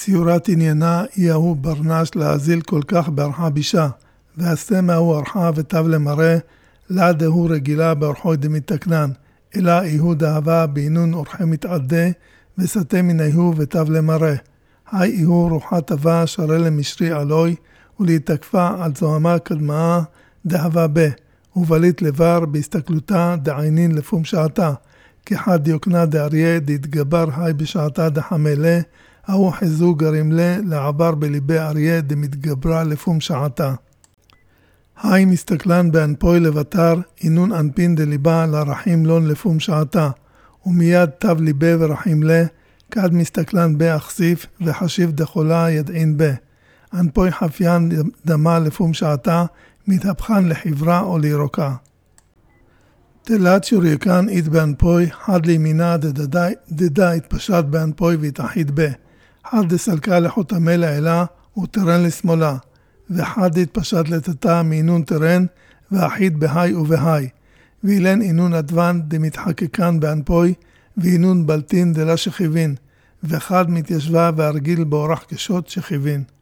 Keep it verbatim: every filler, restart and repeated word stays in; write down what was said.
ציורת עניינה היא ההוא ברנש להזיל כל כך בערכה בישה, והסתמה הוא ערכה ותב למראה, לה דהו רגילה בערכו דמתקנן, אלא איהו דאהבה בעינון אורחי מתעדה, וסתה מן איהו ותב למראה. היי איהו רוחה טבע שרה למשרי עלוי, ולהתקפה על זוהמה קדמאה דאהבה בה, ובלית לבר בהסתכלותה דעינין לפום שעתה, כחד יוקנה דאריה דהתגבר היי בשעתה דחמלה, ההוא חזו גרים לה לעבר בליבי אריה דמתגברה לפום שעתה. היי מסתכלן באנפוי לבטר, אינון אנפין דליבה לרחים לון לפום שעתה, ומיד תב ליבה ורחים לה, כד מסתכלן באכסיף וחשיב דחולה ידעין בה. אנפוי חפיין דמה לפום שעתה, מתהפכן לחברה או לירוקה. תלת שוריקן אית באנפוי, חד לימינה דדה התפשט באנפוי והתאחיד בה. חד דסלקה לחותמה לאלה ותרן לשמאלה, וחד התפשט לתתה מאינון תרן ואחיד בהי ובהי. ואילן אינון אדוון דמתחקקן באנפוי, ואינון בלטין דלה שכיבין, וחד מתיישבה והרגיל באורח קשות שכיבין.